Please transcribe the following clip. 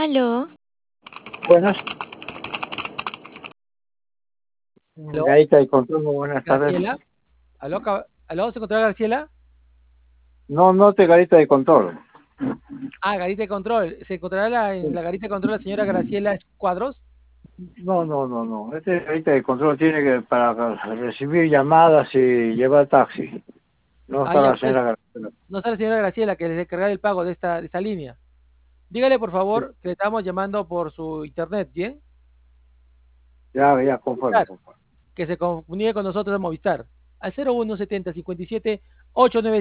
Aló, Buenas, ¿Aló? Gaita y Control, muy buenas tardes. ¿Graciela? ¿Aló? ¿Aló? ¿Se encontraba Graciela? No, no te Garita de Control. Ah, Garita de Control. ¿Se encontrará en la Garita de Control la señora Graciela Cuadros? No. Este Garita de Control tiene que para recibir llamadas y llevar taxi. No Ah, está ya la pues. señora Graciela. No está la señora Graciela, que les encargará el pago de esta línea. Dígale, por Sí. favor, que le estamos llamando por su internet, ¿bien? Ya, conforme, Movistar, conforme. que se comunique con nosotros de Movistar. Al 0170 57 897